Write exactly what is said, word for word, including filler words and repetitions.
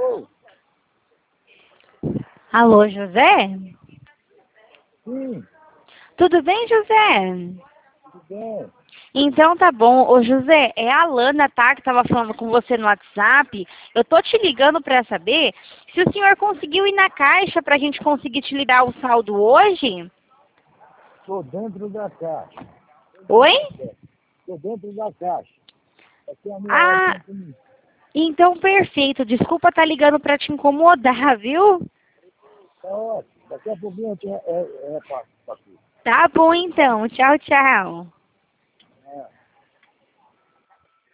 Alô? Alô, José? Sim, Tudo bem, José? tudo bem. Então tá bom. Ô, José, é a Lana, tá? Que tava falando com você no WhatsApp. Eu tô te ligando pra saber se o senhor conseguiu ir na caixa pra gente conseguir te ligar o saldo hoje. Estou dentro da caixa. Oi? Estou dentro da caixa. Aqui é a minha Ah, oração comigo. então perfeito. Desculpa tá ligando pra te incomodar, viu? Tá ótimo. Daqui a pouquinho eu te re- é, é, repasso isso aqui. Tá bom então. Tchau, tchau.